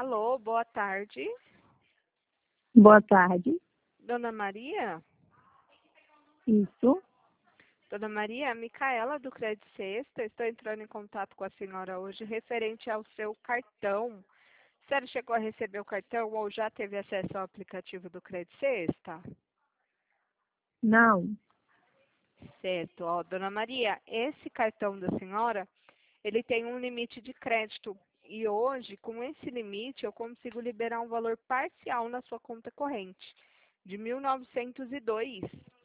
Alô, boa tarde. Boa tarde. Dona Maria? Isso. Dona Maria, Micaela do Crédito Sexta, estou entrando em contato com a senhora hoje referente ao seu cartão. A senhora chegou a receber o cartão ou já teve acesso ao aplicativo do Crédito Sexta? Não. Certo. Ó, Dona Maria, esse cartão da senhora, ele tem um limite de crédito. E hoje, com esse limite, eu consigo liberar um valor parcial na sua conta corrente, de 1.902.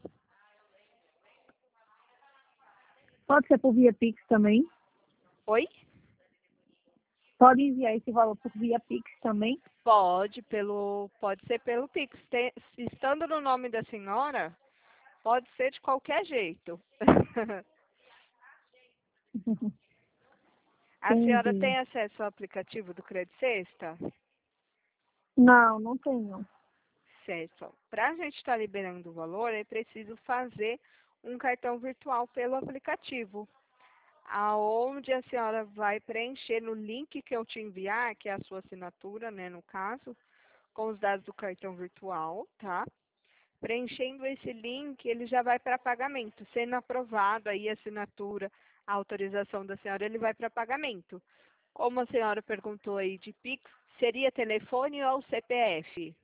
Pode ser por via Pix também? Oi? Pode enviar esse valor por via Pix também? Pode ser pelo Pix. Estando no nome da senhora, pode ser de qualquer jeito. A senhora Entendi. tem acesso ao aplicativo do Crédito Sexta? Não, não tenho. Certo. Para a gente estar liberando o valor, é preciso fazer um cartão virtual pelo aplicativo, aonde a senhora vai preencher no link que eu te enviar, que é a sua assinatura, né, no caso, com os dados do cartão virtual, tá? Preenchendo esse link, ele já vai para pagamento. Sendo aprovado aí a assinatura, a autorização da senhora, ele vai para pagamento. Como a senhora perguntou aí de Pix, seria telefone ou CPF?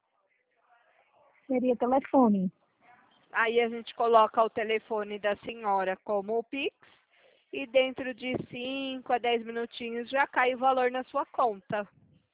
Seria telefone. Aí a gente coloca o telefone da senhora como o Pix e dentro de 5 a 10 minutinhos já cai o valor na sua conta,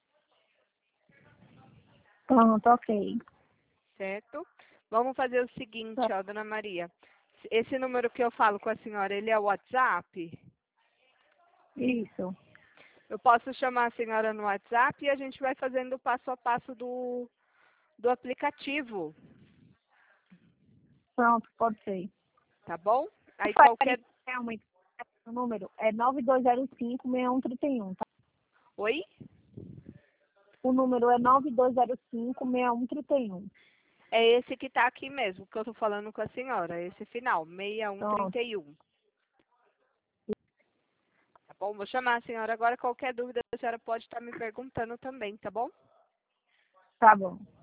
Pronto, ok. certo? Vamos fazer o seguinte, ó, dona Maria. Esse número que eu falo com a senhora, ele é o WhatsApp? Isso. Eu posso chamar a senhora no WhatsApp e a gente vai fazendo o passo a passo do aplicativo, Pronto, pode ser. tá bom? Aí Faria qualquer... realmente o número é 9205-6131, tá? Oi? O número é 9205-6131. É esse que tá aqui mesmo, que eu tô falando com a senhora, esse final, Pronto. 6131. Tá bom? Vou chamar a senhora agora. Qualquer dúvida, a senhora pode estar me perguntando também, tá bom? Tá bom.